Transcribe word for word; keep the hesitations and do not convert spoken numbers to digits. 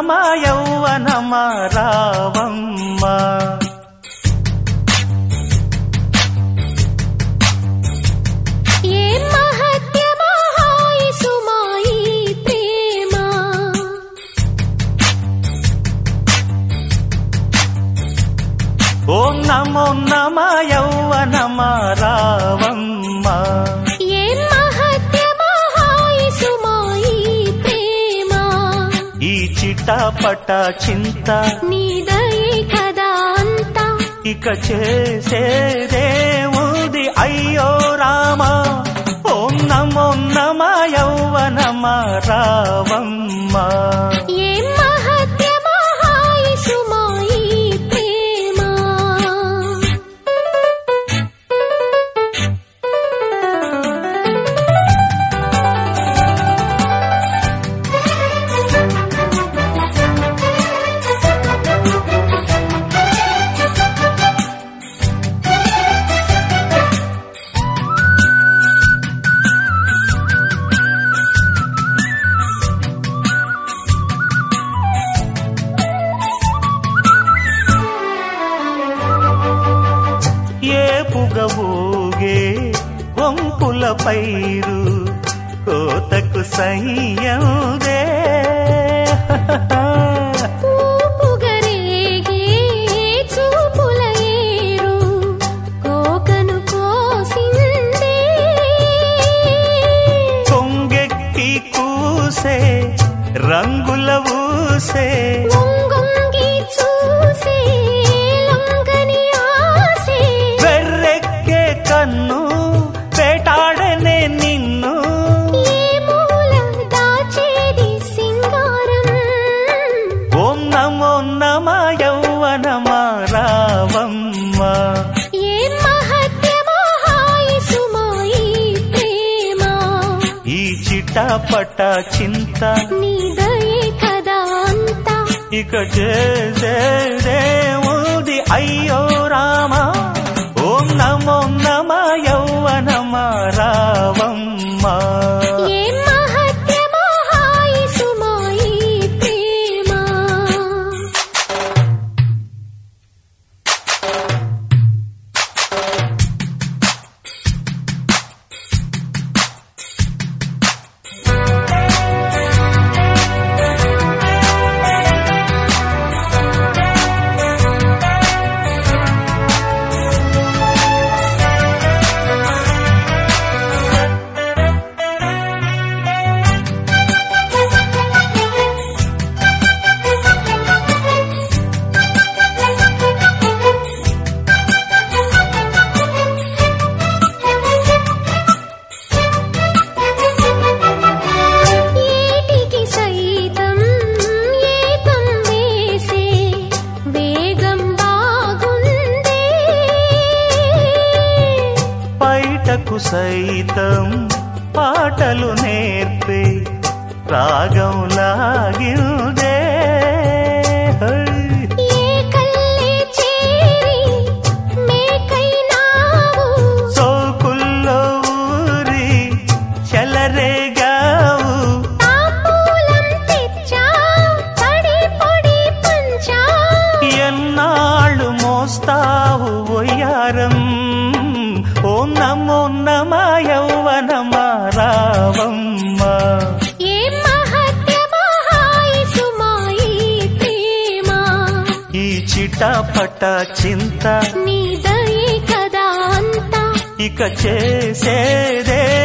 ఉన్నమా యౌవనమా రావమ్మా. ఓం నమో నమ యౌవనమా రావమ్మా. ఈ చిటపట చింత నీదయే కదా అంతా, ఇక చేసేదేముంది అయ్యో రామా. ఓం నమో నమ యౌవనమా రావమ్మా. పుగవోగే వంపుల పైరు కోతకు సయ్యదే, పుగరేగే చూపుల ఏరు కోకను కోసిందే, కొంగెక్కి కూసే రంగుల ఊసే వంగొంగి చూసే లొంగని ఆసే, వెర్రెక్కే కన్ను వేటాడనే నిన్ను, ఏ మూల దాచేది సింగారం. ఓం నమో నమ యౌవనమా రావమ్మా. ఏ మహత్యమో హాయి సుమాయి ప్రేమ, ఈ చిటపట చింత నీదయే కదా అంతా, ఇక చేసేదేముంది అయ్యో రామా. ఓం నమో నమ యౌవనమా రావమ్మా. ఏ మహత్యమో హాయి సుమాయి ప్రేమ. ఏటికి సైతం ఏకం వేసే వేగం బాగుందే, బయటకు సైతం పాటలు నేర్పే రాగం లాగిందే, ఏ కల్లే చేరి మేకైనావు, సోకుల్లో ఊరి చెలరేగావు, తాంబూలం తెచ్చా తడి పొడి పంచా, ఎన్నాళ్ళు మోస్తావు ఒయ్యారం. ఓం నమో నమ యౌవనమా రావమ్మా. ఏ మహత్యమో హాయి సుమాయి ప్రేమ, ఈ చిటపట చింత నీదయే కదా అంతా, ఇక చేసేదే